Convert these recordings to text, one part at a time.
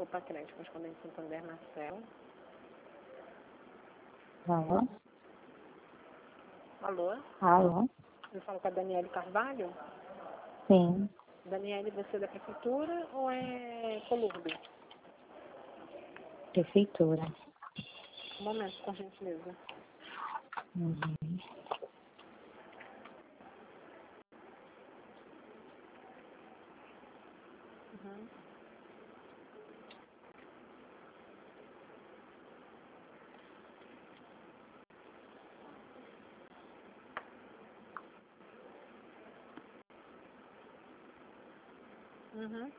Pacred, correspondente Santander, Marcelo. Alô? Alô? Alô? Eu falo com a Daniele Carvalho. Sim. Daniele, você é da prefeitura ou é Colurbe? Prefeitura. Um momento, por gentileza. Uhum. Uhum. Uhum.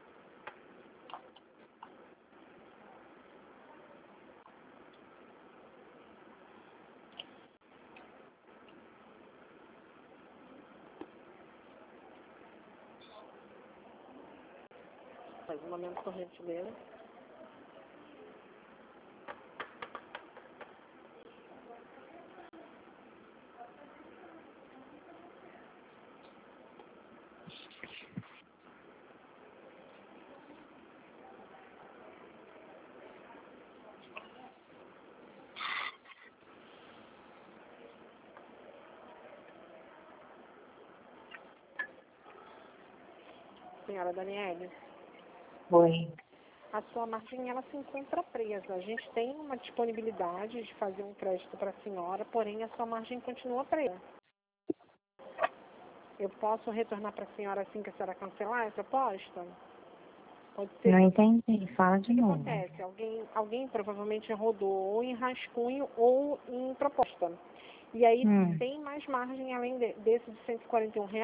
Faz um momento, por gentileza. Senhora Daniele, Oi. a sua margem ela se encontra presa. A gente tem uma disponibilidade de fazer um crédito para a senhora, porém a sua margem continua presa. Eu posso retornar para a senhora assim que a senhora cancelar a proposta? Pode ser. Não entendi. Fala de O que novo. acontece? Alguém provavelmente rodou ou em rascunho ou em proposta. E aí tem mais margem além desse de R$ 141.